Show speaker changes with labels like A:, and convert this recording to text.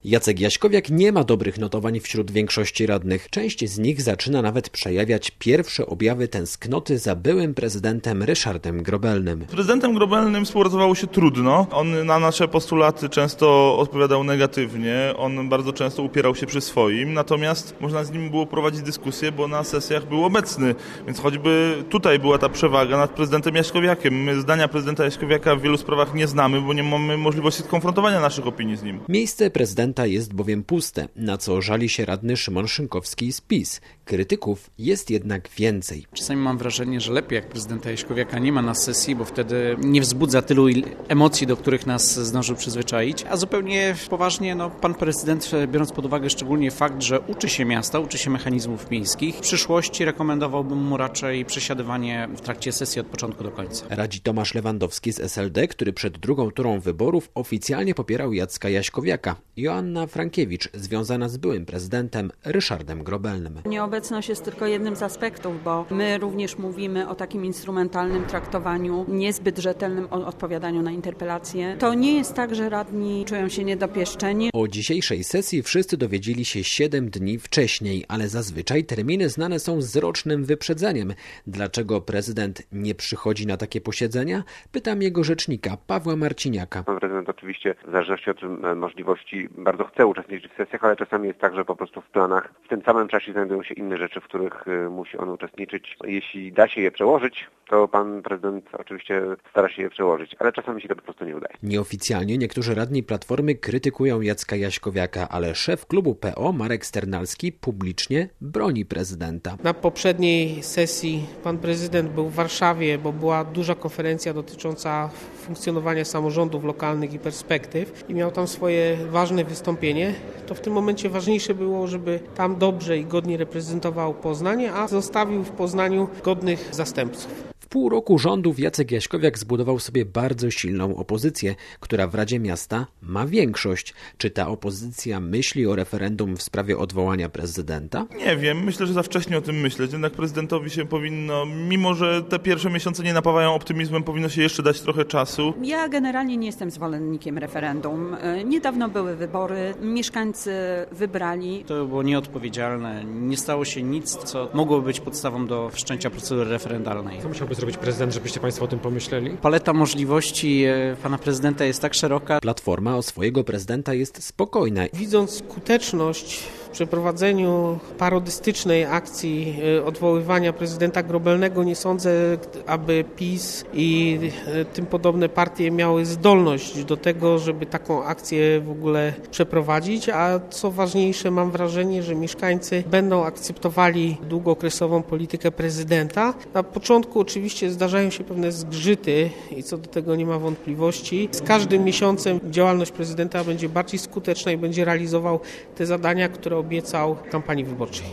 A: Jacek Jaśkowiak nie ma dobrych notowań wśród większości radnych. Część z nich zaczyna nawet przejawiać pierwsze objawy tęsknoty za byłym prezydentem Ryszardem Grobelnym.
B: Z prezydentem Grobelnym współpracowało się trudno. On na nasze postulaty często odpowiadał negatywnie. On bardzo często upierał się przy swoim. Natomiast można z nim było prowadzić dyskusję, bo na sesjach był obecny. Więc choćby tutaj była ta przewaga nad prezydentem Jaśkowiakiem. My zdania prezydenta Jaśkowiaka w wielu sprawach nie znamy, bo nie mamy możliwości skonfrontowania naszych opinii z nim.
A: Miejsce prezydenta jest bowiem puste, na co żali się radny Szymon Szynkowski z PiS. Krytyków jest jednak więcej.
C: Czasami mam wrażenie, że lepiej jak prezydenta Jaśkowiaka nie ma na sesji, bo wtedy nie wzbudza tylu emocji, do których nas zdążył przyzwyczaić. A zupełnie poważnie, pan prezydent, biorąc pod uwagę szczególnie fakt, że uczy się miasta, uczy się mechanizmów miejskich, w przyszłości rekomendowałbym mu raczej przesiadywanie w trakcie sesji od początku do końca.
A: Radzi Tomasz Lewandowski z SLD, który przed drugą turą wyborów oficjalnie popierał Jacka Jaśkowiaka. Joanna Frankiewicz, związana z byłym prezydentem Ryszardem Grobelnym.
D: Nieobecność jest tylko jednym z aspektów, bo my również mówimy o takim instrumentalnym traktowaniu, niezbyt rzetelnym odpowiadaniu na interpelacje. To nie jest tak, że radni czują się niedopieszczeni.
A: O dzisiejszej sesji wszyscy dowiedzieli się 7 dni wcześniej, ale zazwyczaj terminy znane są z rocznym wyprzedzeniem. Dlaczego prezydent nie przychodzi na takie posiedzenia? Pytam jego rzecznika Pawła Marciniaka.
E: Pan prezydent oczywiście w zależności od możliwości bardzo chce uczestniczyć w sesjach, ale czasami jest tak, że po prostu w planach w tym samym czasie znajdują się inne rzeczy, w których musi on uczestniczyć. Jeśli da się je przełożyć, to pan prezydent oczywiście stara się je przełożyć, ale czasami się to po prostu nie udaje.
A: Nieoficjalnie niektórzy radni Platformy krytykują Jacka Jaśkowiaka, ale szef klubu PO Marek Sternalski publicznie broni prezydenta.
F: Na poprzedniej sesji pan prezydent był w Warszawie, bo była duża konferencja dotycząca funkcjonowania samorządów lokalnych i perspektyw i miał tam swoje ważne wystąpienie. To w tym momencie ważniejsze było, żeby tam dobrze i godnie reprezentował Poznań, a zostawił w Poznaniu godnych zastępców.
A: W pół roku rządów Jacek Jaśkowiak zbudował sobie bardzo silną opozycję, która w Radzie Miasta ma większość. Czy ta opozycja myśli o referendum w sprawie odwołania prezydenta?
B: Nie wiem, myślę, że za wcześnie o tym myśleć. Jednak prezydentowi się powinno, mimo że te pierwsze miesiące nie napawają optymizmem, powinno się jeszcze dać trochę czasu.
D: Ja generalnie nie jestem zwolennikiem referendum. Niedawno były wybory, mieszkańcy wybrali.
C: To było nieodpowiedzialne. Nie stało się nic, co mogłoby być podstawą do wszczęcia procedury referendalnej.
G: Co musiałby zrobić prezydent, żebyście państwo o tym pomyśleli?
C: Paleta możliwości pana prezydenta jest tak szeroka.
A: Platforma o swojego prezydenta jest spokojna.
F: Widząc skuteczność w przeprowadzeniu parodystycznej akcji odwoływania prezydenta Grobelnego, nie sądzę, aby PiS i tym podobne partie miały zdolność do tego, żeby taką akcję w ogóle przeprowadzić, a co ważniejsze, mam wrażenie, że mieszkańcy będą akceptowali długookresową politykę prezydenta. Na początku oczywiście zdarzają się pewne zgrzyty i co do tego nie ma wątpliwości. Z każdym miesiącem działalność prezydenta będzie bardziej skuteczna i będzie realizował te zadania, które obiecał w kampanii wyborczej.